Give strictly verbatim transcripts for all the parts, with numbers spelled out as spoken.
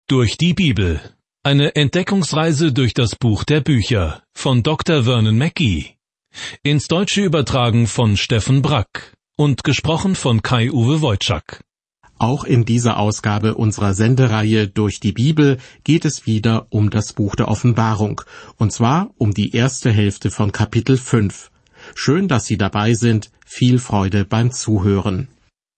Durch die Bibel. Eine Entdeckungsreise durch das Buch der Bücher von Doktor Vernon Mackey. Ins Deutsche übertragen von Steffen Brack und gesprochen von Kai-Uwe Wojczak. Auch in dieser Ausgabe unserer Sendereihe Durch die Bibel geht es wieder um das Buch der Offenbarung, und zwar um die erste Hälfte von Kapitel fünf. Schön, dass Sie dabei sind. Viel Freude beim Zuhören.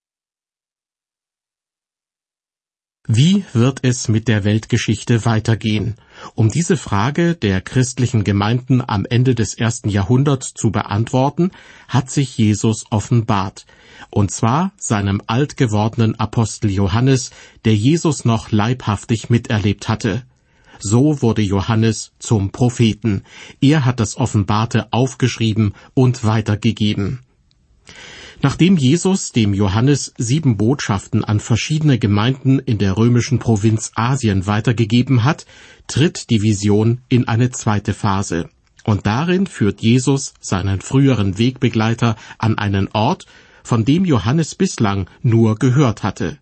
Wie wird es mit der Weltgeschichte weitergehen? Um diese Frage der christlichen Gemeinden am Ende des ersten Jahrhunderts zu beantworten, hat sich Jesus offenbart. Und zwar seinem alt gewordenen Apostel Johannes, der Jesus noch leibhaftig miterlebt hatte. So wurde Johannes zum Propheten. Er hat das Offenbarte aufgeschrieben und weitergegeben. Nachdem Jesus dem Johannes sieben Botschaften an verschiedene Gemeinden in der römischen Provinz Asien weitergegeben hat, tritt die Vision in eine zweite Phase. Und darin führt Jesus seinen früheren Wegbegleiter an einen Ort, von dem Johannes bislang nur gehört hatte.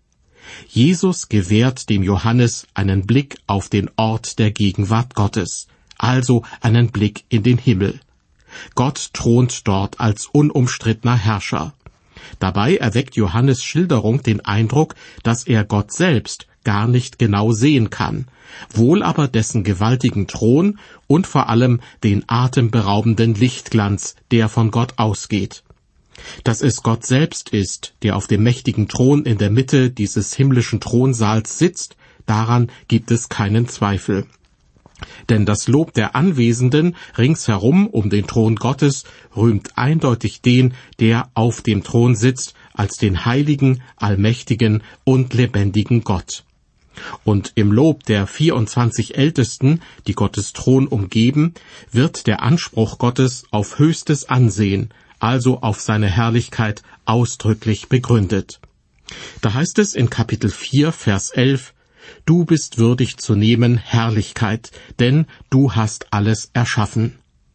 Jesus gewährt dem Johannes einen Blick auf den Ort der Gegenwart Gottes, also einen Blick in den Himmel. Gott thront dort als unumstrittener Herrscher. Dabei erweckt Johannes' Schilderung den Eindruck, dass er Gott selbst gar nicht genau sehen kann, wohl aber dessen gewaltigen Thron und vor allem den atemberaubenden Lichtglanz, der von Gott ausgeht. Dass es Gott selbst ist, der auf dem mächtigen Thron in der Mitte dieses himmlischen Thronsaals sitzt, daran gibt es keinen Zweifel. Denn das Lob der Anwesenden ringsherum um den Thron Gottes rühmt eindeutig den, der auf dem Thron sitzt, als den heiligen, allmächtigen und lebendigen Gott. Und im Lob der vierundzwanzig Ältesten, die Gottes Thron umgeben, wird der Anspruch Gottes auf höchstes Ansehen, also auf seine Herrlichkeit, ausdrücklich begründet. Da heißt es in Kapitel vier, Vers elf, »Du bist würdig zu nehmen Herrlichkeit, denn du hast alles erschaffen.«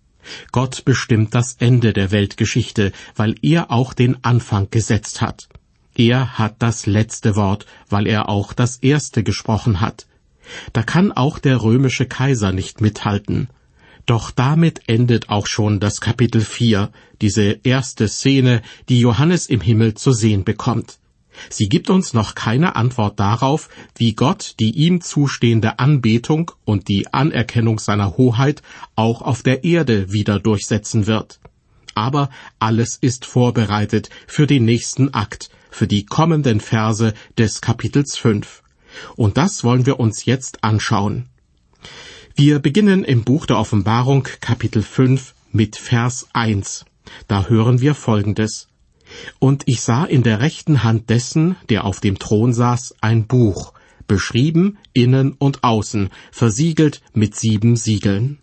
Gott bestimmt das Ende der Weltgeschichte, weil er auch den Anfang gesetzt hat. Er hat das letzte Wort, weil er auch das erste gesprochen hat. Da kann auch der römische Kaiser nicht mithalten. Doch damit endet auch schon das Kapitel vier, diese erste Szene, die Johannes im Himmel zu sehen bekommt. Sie gibt uns noch keine Antwort darauf, wie Gott die ihm zustehende Anbetung und die Anerkennung seiner Hoheit auch auf der Erde wieder durchsetzen wird. Aber alles ist vorbereitet für den nächsten Akt, für die kommenden Verse des Kapitels fünf. Und das wollen wir uns jetzt anschauen. Wir beginnen im Buch der Offenbarung, Kapitel fünf, mit Vers eins. Da hören wir Folgendes. »Und ich sah in der rechten Hand dessen, der auf dem Thron saß, ein Buch, beschrieben innen und außen, versiegelt mit sieben Siegeln.«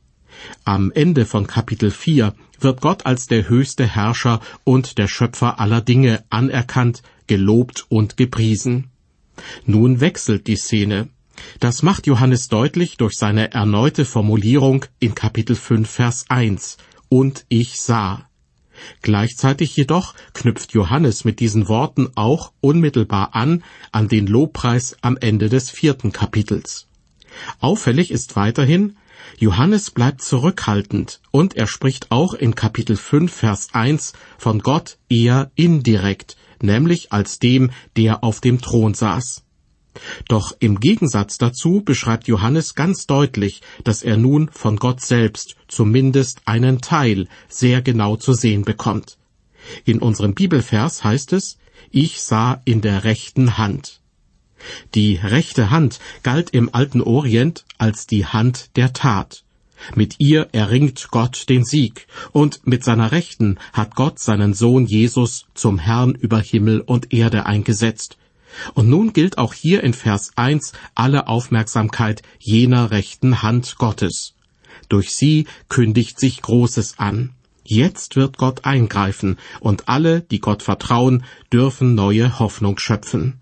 Am Ende von Kapitel vier wird Gott als der höchste Herrscher und der Schöpfer aller Dinge anerkannt, gelobt und gepriesen. Nun wechselt die Szene. Das macht Johannes deutlich durch seine erneute Formulierung in Kapitel fünf, Vers eins. »Und ich sah.« Gleichzeitig jedoch knüpft Johannes mit diesen Worten auch unmittelbar an an den Lobpreis am Ende des vierten Kapitels. Auffällig ist weiterhin, Johannes bleibt zurückhaltend und er spricht auch in Kapitel fünf, Vers eins von Gott eher indirekt, nämlich als dem, der auf dem Thron saß. Doch im Gegensatz dazu beschreibt Johannes ganz deutlich, dass er nun von Gott selbst zumindest einen Teil sehr genau zu sehen bekommt. In unserem Bibelvers heißt es, »Ich sah in der rechten Hand.« Die rechte Hand galt im alten Orient als die Hand der Tat. Mit ihr erringt Gott den Sieg, und mit seiner Rechten hat Gott seinen Sohn Jesus zum Herrn über Himmel und Erde eingesetzt. Und nun gilt auch hier in Vers eins alle Aufmerksamkeit jener rechten Hand Gottes. Durch sie kündigt sich Großes an. Jetzt wird Gott eingreifen, und alle, die Gott vertrauen, dürfen neue Hoffnung schöpfen.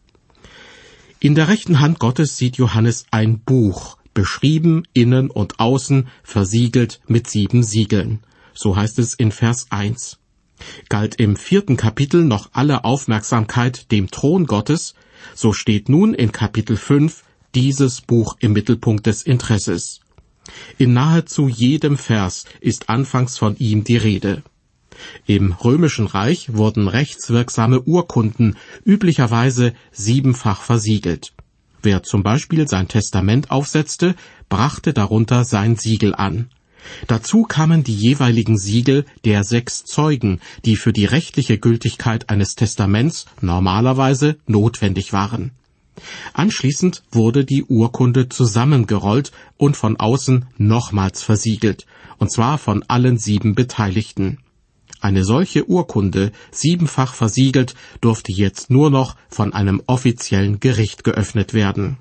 In der rechten Hand Gottes sieht Johannes ein Buch, beschrieben innen und außen, versiegelt mit sieben Siegeln. So heißt es in Vers eins. Galt im vierten Kapitel noch alle Aufmerksamkeit dem Thron Gottes, so steht nun in Kapitel fünf dieses Buch im Mittelpunkt des Interesses. In nahezu jedem Vers ist anfangs von ihm die Rede. Im Römischen Reich wurden rechtswirksame Urkunden üblicherweise siebenfach versiegelt. Wer zum Beispiel sein Testament aufsetzte, brachte darunter sein Siegel an. Dazu kamen die jeweiligen Siegel der sechs Zeugen, die für die rechtliche Gültigkeit eines Testaments normalerweise notwendig waren. Anschließend wurde die Urkunde zusammengerollt und von außen nochmals versiegelt, und zwar von allen sieben Beteiligten. Eine solche Urkunde, siebenfach versiegelt, durfte jetzt nur noch von einem offiziellen Gericht geöffnet werden.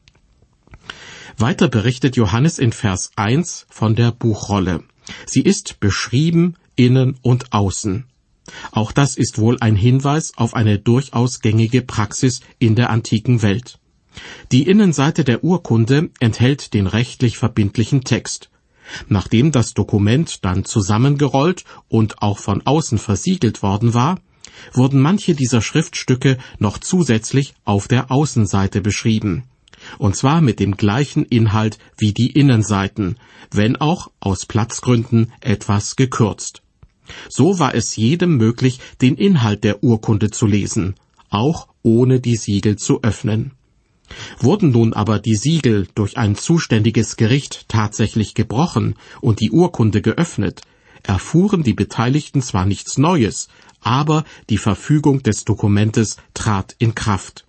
Weiter berichtet Johannes in Vers eins von der Buchrolle. Sie ist beschrieben innen und außen. Auch das ist wohl ein Hinweis auf eine durchaus gängige Praxis in der antiken Welt. Die Innenseite der Urkunde enthält den rechtlich verbindlichen Text. Nachdem das Dokument dann zusammengerollt und auch von außen versiegelt worden war, wurden manche dieser Schriftstücke noch zusätzlich auf der Außenseite beschrieben. Und zwar mit dem gleichen Inhalt wie die Innenseiten, wenn auch aus Platzgründen etwas gekürzt. So war es jedem möglich, den Inhalt der Urkunde zu lesen, auch ohne die Siegel zu öffnen. Wurden nun aber die Siegel durch ein zuständiges Gericht tatsächlich gebrochen und die Urkunde geöffnet, erfuhren die Beteiligten zwar nichts Neues, aber die Verfügung des Dokumentes trat in Kraft.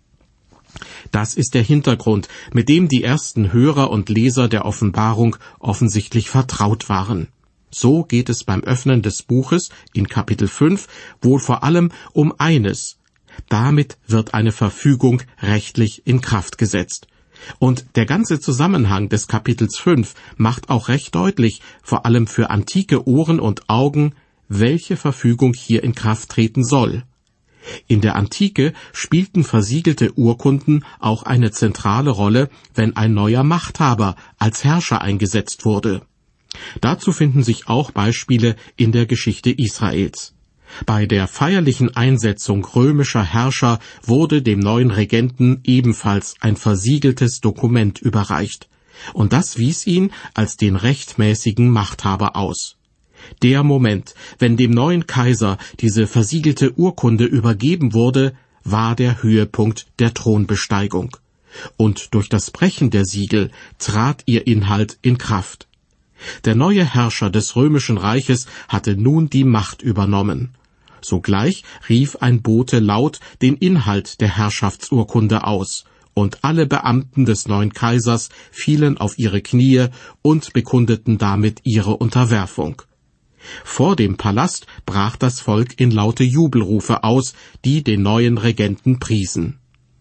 Das ist der Hintergrund, mit dem die ersten Hörer und Leser der Offenbarung offensichtlich vertraut waren. So geht es beim Öffnen des Buches in Kapitel fünf wohl vor allem um eines. Damit wird eine Verfügung rechtlich in Kraft gesetzt. Und der ganze Zusammenhang des Kapitels fünf macht auch recht deutlich, vor allem für antike Ohren und Augen, welche Verfügung hier in Kraft treten soll. In der Antike spielten versiegelte Urkunden auch eine zentrale Rolle, wenn ein neuer Machthaber als Herrscher eingesetzt wurde. Dazu finden sich auch Beispiele in der Geschichte Israels. Bei der feierlichen Einsetzung römischer Herrscher wurde dem neuen Regenten ebenfalls ein versiegeltes Dokument überreicht, und das wies ihn als den rechtmäßigen Machthaber aus. Der Moment, wenn dem neuen Kaiser diese versiegelte Urkunde übergeben wurde, war der Höhepunkt der Thronbesteigung. Und durch das Brechen der Siegel trat ihr Inhalt in Kraft. Der neue Herrscher des römischen Reiches hatte nun die Macht übernommen. Sogleich rief ein Bote laut den Inhalt der Herrschaftsurkunde aus, und alle Beamten des neuen Kaisers fielen auf ihre Knie und bekundeten damit ihre Unterwerfung. Vor dem Palast brach das Volk in laute Jubelrufe aus, die den neuen Regenten priesen.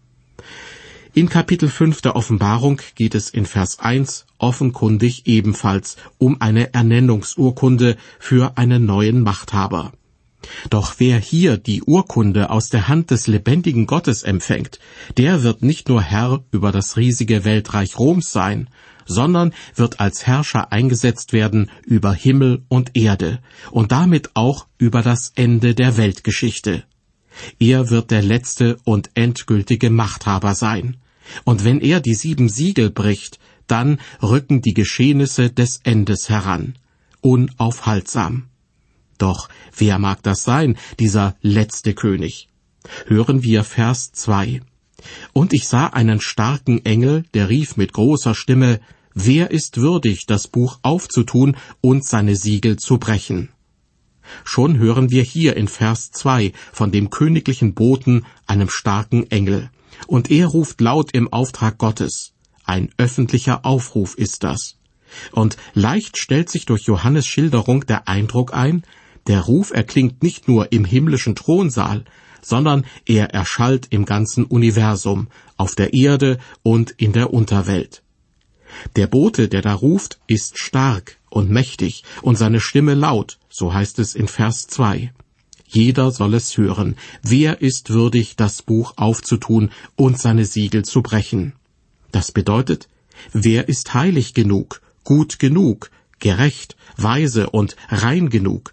In Kapitel fünf der Offenbarung geht es in Vers eins offenkundig ebenfalls um eine Ernennungsurkunde für einen neuen Machthaber. Doch wer hier die Urkunde aus der Hand des lebendigen Gottes empfängt, der wird nicht nur Herr über das riesige Weltreich Roms sein, sondern wird als Herrscher eingesetzt werden über Himmel und Erde und damit auch über das Ende der Weltgeschichte. Er wird der letzte und endgültige Machthaber sein. Und wenn er die sieben Siegel bricht, dann rücken die Geschehnisse des Endes heran, unaufhaltsam. Doch wer mag das sein, dieser letzte König? Hören wir Vers zwei. Und ich sah einen starken Engel, der rief mit großer Stimme, wer ist würdig, das Buch aufzutun und seine Siegel zu brechen? Schon hören wir hier in Vers zwei von dem königlichen Boten, einem starken Engel. Und er ruft laut im Auftrag Gottes. Ein öffentlicher Aufruf ist das. Und leicht stellt sich durch Johannes Schilderung der Eindruck ein, der Ruf erklingt nicht nur im himmlischen Thronsaal, sondern er erschallt im ganzen Universum, auf der Erde und in der Unterwelt. Der Bote, der da ruft, ist stark und mächtig und seine Stimme laut, so heißt es in Vers zwei. Jeder soll es hören. Wer ist würdig, das Buch aufzutun und seine Siegel zu brechen? Das bedeutet, wer ist heilig genug, gut genug, gerecht, weise und rein genug?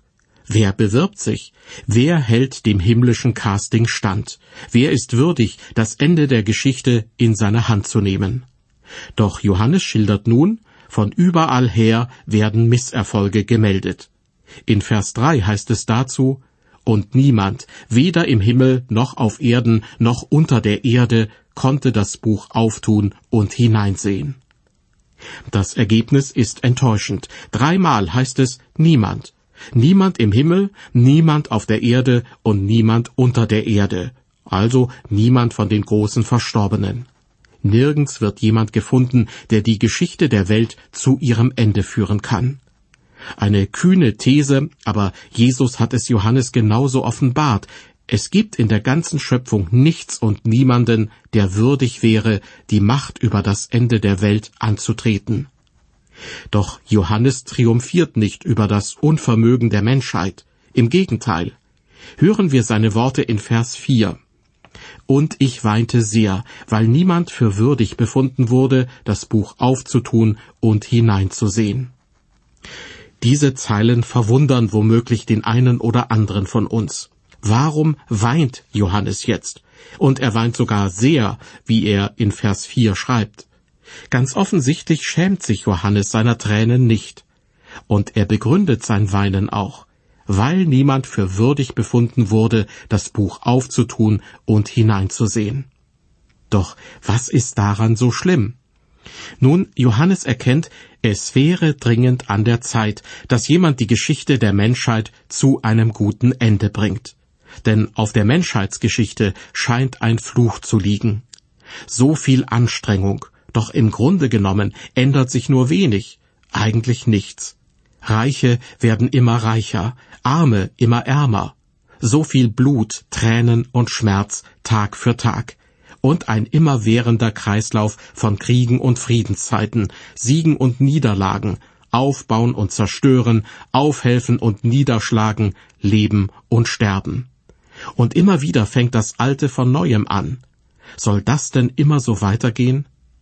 Wer bewirbt sich? Wer hält dem himmlischen Casting stand? Wer ist würdig, das Ende der Geschichte in seine Hand zu nehmen? Doch Johannes schildert nun, von überall her werden Misserfolge gemeldet. In Vers drei heißt es dazu, und niemand, weder im Himmel noch auf Erden noch unter der Erde, konnte das Buch auftun und hineinsehen. Das Ergebnis ist enttäuschend. Dreimal heißt es niemand. Niemand im Himmel, niemand auf der Erde und niemand unter der Erde. Also niemand von den großen Verstorbenen. Nirgends wird jemand gefunden, der die Geschichte der Welt zu ihrem Ende führen kann. Eine kühne These, aber Jesus hat es Johannes genauso offenbart. Es gibt in der ganzen Schöpfung nichts und niemanden, der würdig wäre, die Macht über das Ende der Welt anzutreten. Doch Johannes triumphiert nicht über das Unvermögen der Menschheit. Im Gegenteil. Hören wir seine Worte in Vers vier. Und ich weinte sehr, weil niemand für würdig befunden wurde, das Buch aufzutun und hineinzusehen. Diese Zeilen verwundern womöglich den einen oder anderen von uns. Warum weint Johannes jetzt? Und er weint sogar sehr, wie er in Vers vier schreibt. Ganz offensichtlich schämt sich Johannes seiner Tränen nicht. Und er begründet sein Weinen auch, weil niemand für würdig befunden wurde, das Buch aufzutun und hineinzusehen. Doch was ist daran so schlimm? Nun, Johannes erkennt, es wäre dringend an der Zeit, dass jemand die Geschichte der Menschheit zu einem guten Ende bringt. Denn auf der Menschheitsgeschichte scheint ein Fluch zu liegen. So viel Anstrengung, doch im Grunde genommen ändert sich nur wenig, eigentlich nichts. Reiche werden immer reicher, Arme immer ärmer. So viel Blut, Tränen und Schmerz Tag für Tag. Und ein immerwährender Kreislauf von Kriegen und Friedenszeiten, Siegen und Niederlagen, Aufbauen und Zerstören, Aufhelfen und Niederschlagen, Leben und Sterben. Und immer wieder fängt das Alte von Neuem an. Soll das denn immer so weitergehen?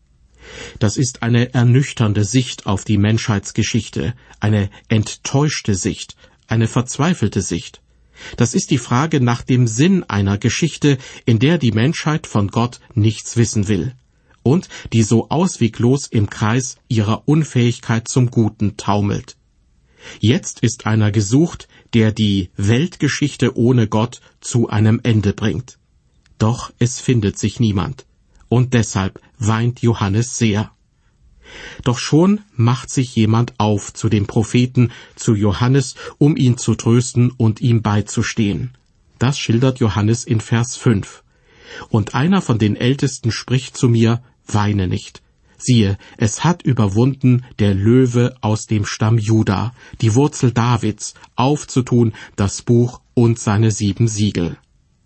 Das ist eine ernüchternde Sicht auf die Menschheitsgeschichte, eine enttäuschte Sicht, eine verzweifelte Sicht. Das ist die Frage nach dem Sinn einer Geschichte, in der die Menschheit von Gott nichts wissen will und die so ausweglos im Kreis ihrer Unfähigkeit zum Guten taumelt. Jetzt ist einer gesucht, der die Weltgeschichte ohne Gott zu einem Ende bringt. Doch es findet sich niemand. Und deshalb weint Johannes sehr. Doch schon macht sich jemand auf zu dem Propheten, zu Johannes, um ihn zu trösten und ihm beizustehen. Das schildert Johannes in Vers fünf. Und einer von den Ältesten spricht zu mir, weine nicht. Siehe, es hat überwunden der Löwe aus dem Stamm Juda, die Wurzel Davids, aufzutun das Buch und seine sieben Siegel.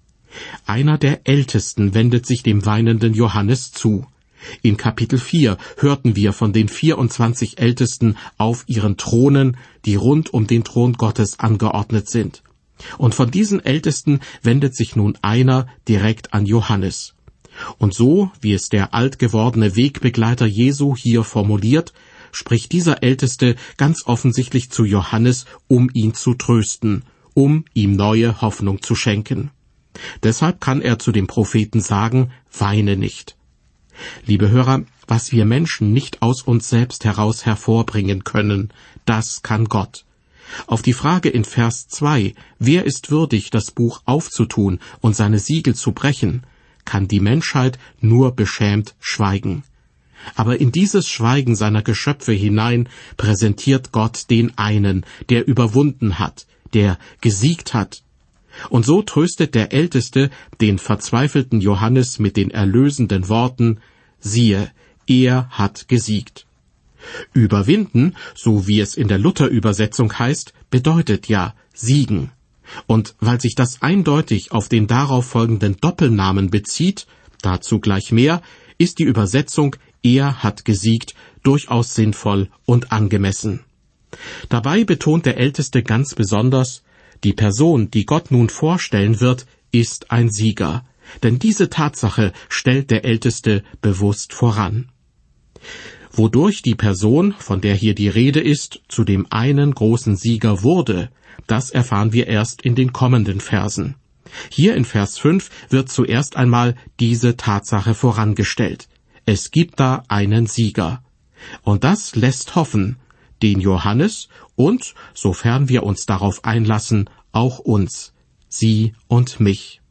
Einer der Ältesten wendet sich dem weinenden Johannes zu. In Kapitel vier hörten wir von den vierundzwanzig Ältesten auf ihren Thronen, die rund um den Thron Gottes angeordnet sind. Und von diesen Ältesten wendet sich nun einer direkt an Johannes. Und so, wie es der alt gewordene Wegbegleiter Jesu hier formuliert, spricht dieser Älteste ganz offensichtlich zu Johannes, um ihn zu trösten, um ihm neue Hoffnung zu schenken. Deshalb kann er zu dem Propheten sagen, weine nicht. Liebe Hörer, was wir Menschen nicht aus uns selbst heraus hervorbringen können, das kann Gott. Auf die Frage in Vers zwei, wer ist würdig, das Buch aufzutun und seine Siegel zu brechen, kann die Menschheit nur beschämt schweigen. Aber in dieses Schweigen seiner Geschöpfe hinein präsentiert Gott den einen, der überwunden hat, der gesiegt hat. Und so tröstet der Älteste den verzweifelten Johannes mit den erlösenden Worten, siehe, er hat gesiegt. Überwinden, so wie es in der Luther-Übersetzung heißt, bedeutet ja siegen. Und weil sich das eindeutig auf den darauf folgenden Doppelnamen bezieht, dazu gleich mehr, ist die Übersetzung er hat gesiegt durchaus sinnvoll und angemessen. Dabei betont der Älteste ganz besonders, die Person, die Gott nun vorstellen wird, ist ein Sieger, denn diese Tatsache stellt der Älteste bewusst voran. Wodurch die Person, von der hier die Rede ist, zu dem einen großen Sieger wurde, das erfahren wir erst in den kommenden Versen. Hier in Vers fünf wird zuerst einmal diese Tatsache vorangestellt. Es gibt da einen Sieger. Und das lässt hoffen, den Johannes und, sofern wir uns darauf einlassen, auch uns, Sie und mich.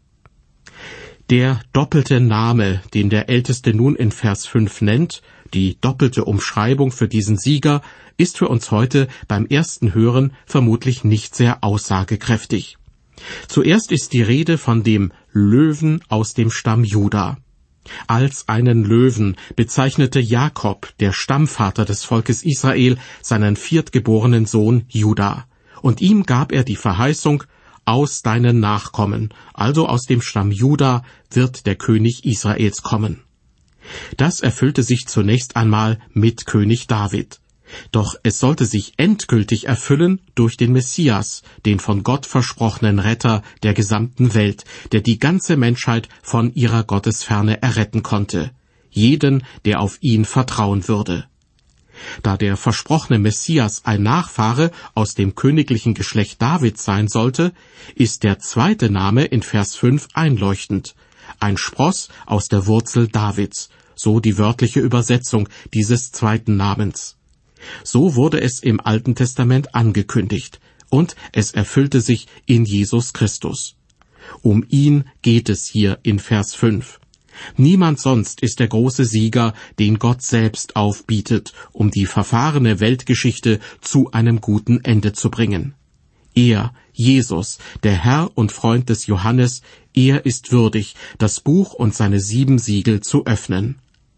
Der doppelte Name, den der Älteste nun in Vers fünf nennt, die doppelte Umschreibung für diesen Sieger, ist für uns heute beim ersten Hören vermutlich nicht sehr aussagekräftig. Zuerst ist die Rede von dem Löwen aus dem Stamm Juda. Als einen Löwen bezeichnete Jakob, der Stammvater des Volkes Israel, seinen viertgeborenen Sohn Juda. Und ihm gab er die Verheißung, aus deinen Nachkommen, also aus dem Stamm Juda, wird der König Israels kommen. Das erfüllte sich zunächst einmal mit König David. Doch es sollte sich endgültig erfüllen durch den Messias, den von Gott versprochenen Retter der gesamten Welt, der die ganze Menschheit von ihrer Gottesferne erretten konnte, jeden, der auf ihn vertrauen würde. Da der versprochene Messias ein Nachfahre aus dem königlichen Geschlecht Davids sein sollte, ist der zweite Name in Vers fünf einleuchtend, ein Spross aus der Wurzel Davids, so die wörtliche Übersetzung dieses zweiten Namens. So wurde es im Alten Testament angekündigt, und es erfüllte sich in Jesus Christus. Um ihn geht es hier in Vers fünf. Niemand sonst ist der große Sieger, den Gott selbst aufbietet, um die verfahrene Weltgeschichte zu einem guten Ende zu bringen. Er, Jesus, der Herr und Freund des Johannes, er ist würdig, das Buch und seine sieben Siegel zu öffnen.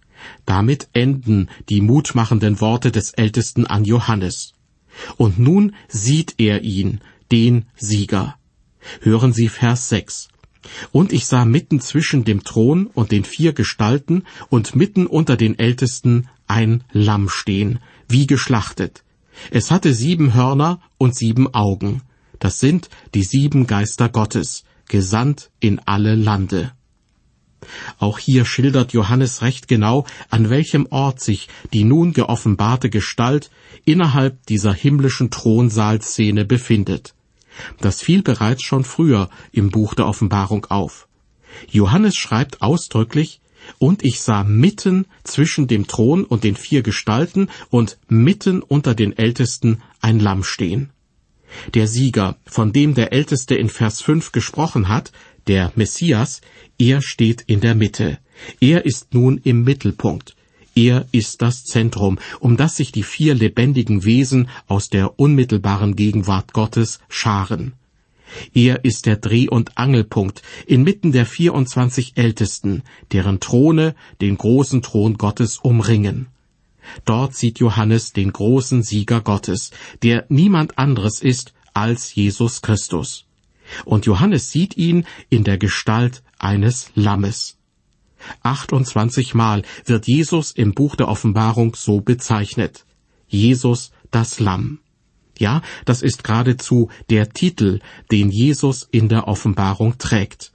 Damit enden die mutmachenden Worte des Ältesten an Johannes. Und nun sieht er ihn, den Sieger. Hören Sie Vers sechs. Und ich sah mitten zwischen dem Thron und den vier Gestalten und mitten unter den Ältesten ein Lamm stehen, wie geschlachtet. Es hatte sieben Hörner und sieben Augen. Das sind die sieben Geister Gottes, gesandt in alle Lande. Auch hier schildert Johannes recht genau, an welchem Ort sich die nun geoffenbarte Gestalt innerhalb dieser himmlischen Thronsaalszene befindet. Das fiel bereits schon früher im Buch der Offenbarung auf. Johannes schreibt ausdrücklich, und ich sah mitten zwischen dem Thron und den vier Gestalten und mitten unter den Ältesten ein Lamm stehen. Der Sieger, von dem der Älteste in Vers fünf gesprochen hat, der Messias, er steht in der Mitte. Er ist nun im Mittelpunkt. Er ist das Zentrum, um das sich die vier lebendigen Wesen aus der unmittelbaren Gegenwart Gottes scharen. Er ist der Dreh- und Angelpunkt inmitten der vierundzwanzig Ältesten, deren Throne den großen Thron Gottes umringen. Dort sieht Johannes den großen Sieger Gottes, der niemand anderes ist als Jesus Christus. Und Johannes sieht ihn in der Gestalt eines Lammes. achtundzwanzig Mal wird Jesus im Buch der Offenbarung so bezeichnet. Jesus, das Lamm. Ja, das ist geradezu der Titel, den Jesus in der Offenbarung trägt.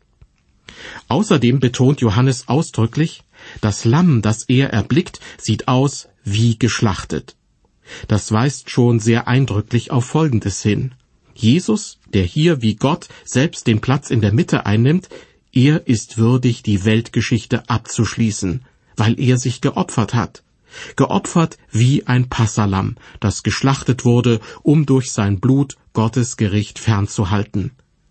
Außerdem betont Johannes ausdrücklich, das Lamm, das er erblickt, sieht aus wie geschlachtet. Das weist schon sehr eindrücklich auf Folgendes hin. Jesus, der hier wie Gott selbst den Platz in der Mitte einnimmt, er ist würdig, die Weltgeschichte abzuschließen, weil er sich geopfert hat. Geopfert wie ein Passalamm, das geschlachtet wurde, um durch sein Blut Gottes Gericht fernzuhalten.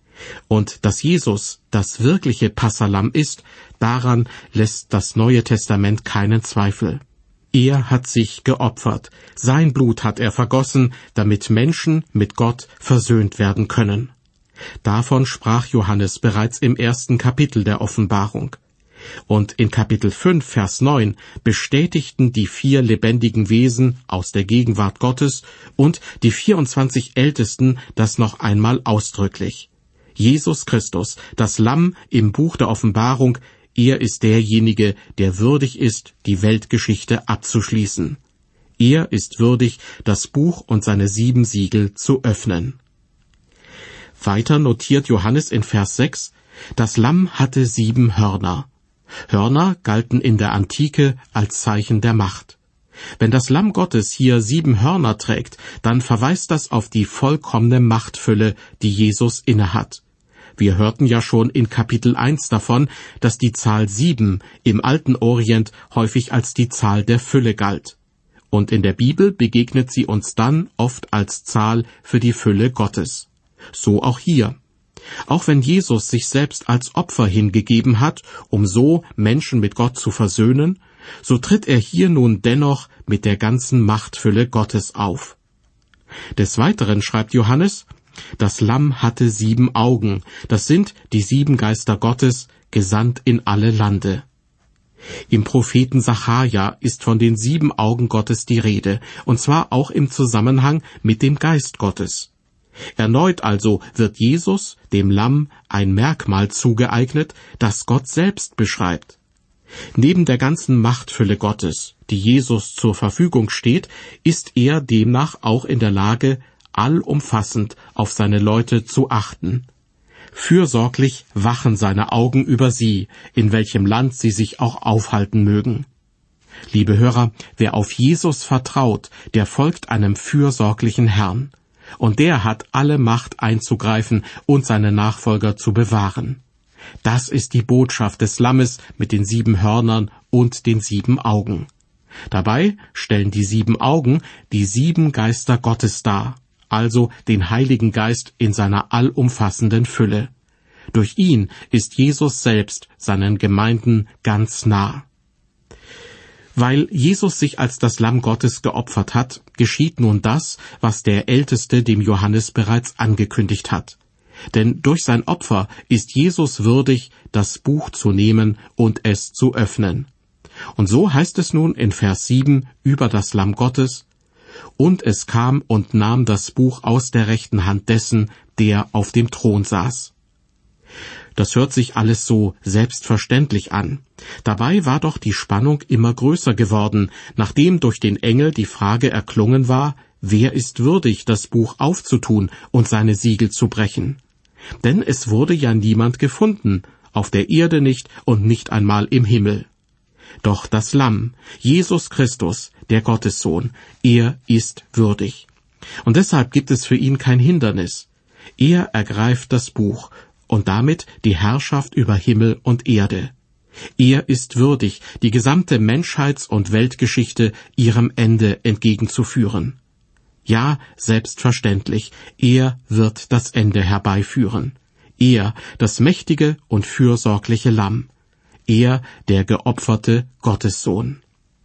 Und dass Jesus das wirkliche Passalamm ist, daran lässt das Neue Testament keinen Zweifel. Er hat sich geopfert, sein Blut hat er vergossen, damit Menschen mit Gott versöhnt werden können. Davon sprach Johannes bereits im ersten Kapitel der Offenbarung. Und in Kapitel fünf, Vers neun bestätigten die vier lebendigen Wesen aus der Gegenwart Gottes und die vierundzwanzig Ältesten das noch einmal ausdrücklich. Jesus Christus, das Lamm im Buch der Offenbarung, er ist derjenige, der würdig ist, die Weltgeschichte abzuschließen. Er ist würdig, das Buch und seine sieben Siegel zu öffnen. Weiter notiert Johannes in Vers sechs, das Lamm hatte sieben Hörner. Hörner galten in der Antike als Zeichen der Macht. Wenn das Lamm Gottes hier sieben Hörner trägt, dann verweist das auf die vollkommene Machtfülle, die Jesus innehat. Wir hörten ja schon in Kapitel eins davon, dass die Zahl sieben im alten Orient häufig als die Zahl der Fülle galt. Und in der Bibel begegnet sie uns dann oft als Zahl für die Fülle Gottes. So auch hier. Auch wenn Jesus sich selbst als Opfer hingegeben hat, um so Menschen mit Gott zu versöhnen, so tritt er hier nun dennoch mit der ganzen Machtfülle Gottes auf. Des Weiteren schreibt Johannes, das Lamm hatte sieben Augen, das sind die sieben Geister Gottes, gesandt in alle Lande. Im Propheten Sacharja ist von den sieben Augen Gottes die Rede, und zwar auch im Zusammenhang mit dem Geist Gottes. Erneut also wird Jesus, dem Lamm, ein Merkmal zugeeignet, das Gott selbst beschreibt. Neben der ganzen Machtfülle Gottes, die Jesus zur Verfügung steht, ist er demnach auch in der Lage, allumfassend auf seine Leute zu achten. Fürsorglich wachen seine Augen über sie, in welchem Land sie sich auch aufhalten mögen. Liebe Hörer, wer auf Jesus vertraut, der folgt einem fürsorglichen Herrn. Und der hat alle Macht einzugreifen und seine Nachfolger zu bewahren. Das ist die Botschaft des Lammes mit den sieben Hörnern und den sieben Augen. Dabei stellen die sieben Augen die sieben Geister Gottes dar, also den Heiligen Geist in seiner allumfassenden Fülle. Durch ihn ist Jesus selbst seinen Gemeinden ganz nah. Weil Jesus sich als das Lamm Gottes geopfert hat, geschieht nun das, was der Älteste dem Johannes bereits angekündigt hat. Denn durch sein Opfer ist Jesus würdig, das Buch zu nehmen und es zu öffnen. Und so heißt es nun in Vers sieben über das Lamm Gottes, und es kam und nahm das Buch aus der rechten Hand dessen, der auf dem Thron saß. Das hört sich alles so selbstverständlich an. Dabei war doch die Spannung immer größer geworden, nachdem durch den Engel die Frage erklungen war, wer ist würdig, das Buch aufzutun und seine Siegel zu brechen? Denn es wurde ja niemand gefunden, auf der Erde nicht und nicht einmal im Himmel. Doch das Lamm, Jesus Christus, der Gottessohn, er ist würdig. Und deshalb gibt es für ihn kein Hindernis. Er ergreift das Buch und damit die Herrschaft über Himmel und Erde. Er ist würdig, die gesamte Menschheits- und Weltgeschichte ihrem Ende entgegenzuführen. Ja, selbstverständlich, er wird das Ende herbeiführen. Er, das mächtige und fürsorgliche Lamm. Er, der geopferte Gottessohn.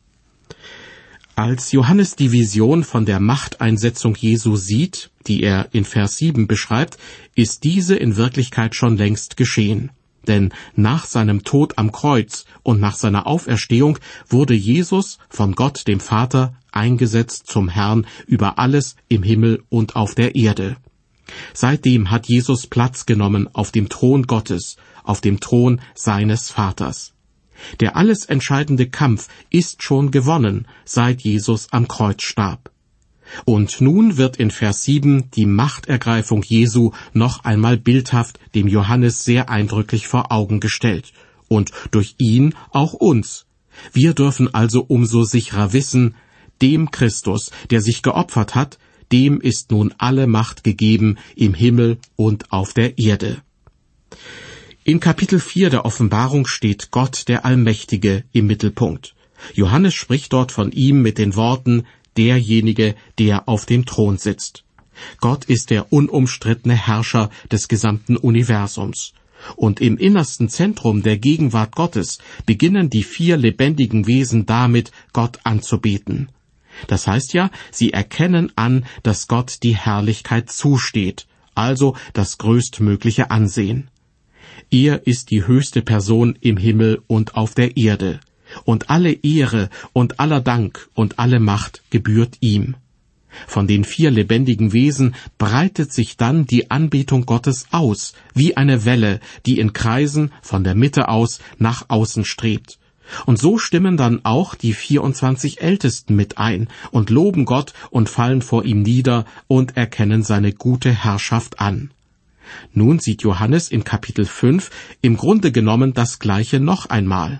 Als Johannes die Vision von der Machteinsetzung Jesu sieht, die er in Vers sieben beschreibt, ist diese in Wirklichkeit schon längst geschehen. Denn nach seinem Tod am Kreuz und nach seiner Auferstehung wurde Jesus von Gott dem Vater eingesetzt zum Herrn über alles im Himmel und auf der Erde. Seitdem hat Jesus Platz genommen auf dem Thron Gottes, auf dem Thron seines Vaters. Der alles entscheidende Kampf ist schon gewonnen, seit Jesus am Kreuz starb. Und nun wird in Vers sieben die Machtergreifung Jesu noch einmal bildhaft dem Johannes sehr eindrücklich vor Augen gestellt. Und durch ihn auch uns. Wir dürfen also umso sicherer wissen, dem Christus, der sich geopfert hat, dem ist nun alle Macht gegeben im Himmel und auf der Erde. In Kapitel vier der Offenbarung steht Gott, der Allmächtige, im Mittelpunkt. Johannes spricht dort von ihm mit den Worten, derjenige, der auf dem Thron sitzt. Gott ist der unumstrittene Herrscher des gesamten Universums. Und im innersten Zentrum der Gegenwart Gottes beginnen die vier lebendigen Wesen damit, Gott anzubeten. Das heißt ja, sie erkennen an, dass Gott die Herrlichkeit zusteht, also das größtmögliche Ansehen. Er ist die höchste Person im Himmel und auf der Erde, und alle Ehre und aller Dank und alle Macht gebührt ihm. Von den vier lebendigen Wesen breitet sich dann die Anbetung Gottes aus, wie eine Welle, die in Kreisen von der Mitte aus nach außen strebt. Und so stimmen dann auch die vierundzwanzig Ältesten mit ein und loben Gott und fallen vor ihm nieder und erkennen seine gute Herrschaft an. Nun sieht Johannes in Kapitel fünf im Grunde genommen das Gleiche noch einmal.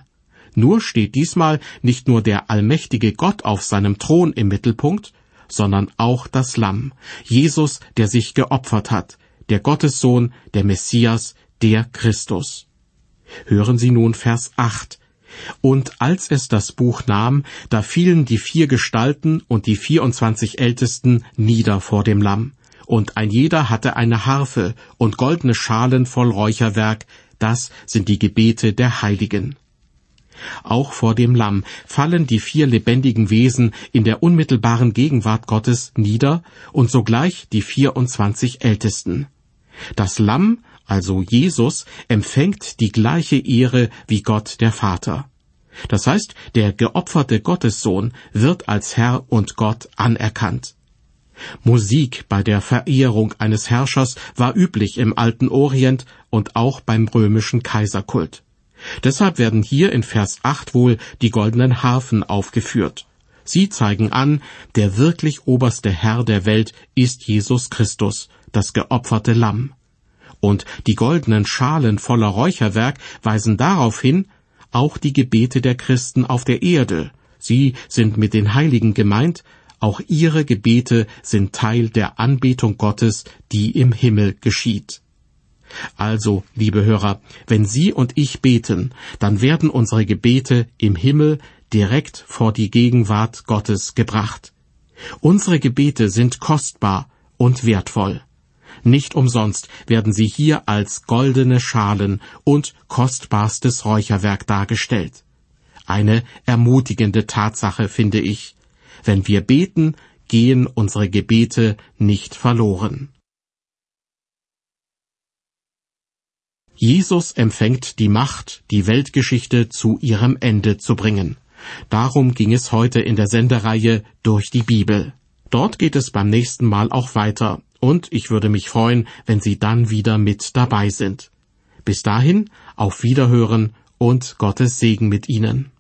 Nur steht diesmal nicht nur der allmächtige Gott auf seinem Thron im Mittelpunkt, sondern auch das Lamm, Jesus, der sich geopfert hat, der Gottessohn, der Messias, der Christus. Hören Sie nun Vers acht. Und als es das Buch nahm, da fielen die vier Gestalten und die vierundzwanzig Ältesten nieder vor dem Lamm. Und ein jeder hatte eine Harfe und goldene Schalen voll Räucherwerk, das sind die Gebete der Heiligen. Auch vor dem Lamm fallen die vier lebendigen Wesen in der unmittelbaren Gegenwart Gottes nieder und sogleich die vierundzwanzig Ältesten. Das Lamm, also Jesus, empfängt die gleiche Ehre wie Gott der Vater. Das heißt, der geopferte Gottessohn wird als Herr und Gott anerkannt. Musik bei der Verehrung eines Herrschers war üblich im alten Orient und auch beim römischen Kaiserkult. Deshalb werden hier in Vers acht wohl die goldenen Harfen aufgeführt. Sie zeigen an, der wirklich oberste Herr der Welt ist Jesus Christus, das geopferte Lamm. Und die goldenen Schalen voller Räucherwerk weisen darauf hin, auch die Gebete der Christen auf der Erde. Sie sind mit den Heiligen gemeint, auch ihre Gebete sind Teil der Anbetung Gottes, die im Himmel geschieht. Also, liebe Hörer, wenn Sie und ich beten, dann werden unsere Gebete im Himmel direkt vor die Gegenwart Gottes gebracht. Unsere Gebete sind kostbar und wertvoll. Nicht umsonst werden sie hier als goldene Schalen und kostbarstes Räucherwerk dargestellt. Eine ermutigende Tatsache, finde ich. Wenn wir beten, gehen unsere Gebete nicht verloren. Jesus empfängt die Macht, die Weltgeschichte zu ihrem Ende zu bringen. Darum ging es heute in der Sendereihe Durch die Bibel. Dort geht es beim nächsten Mal auch weiter, und ich würde mich freuen, wenn Sie dann wieder mit dabei sind. Bis dahin, auf Wiederhören und Gottes Segen mit Ihnen.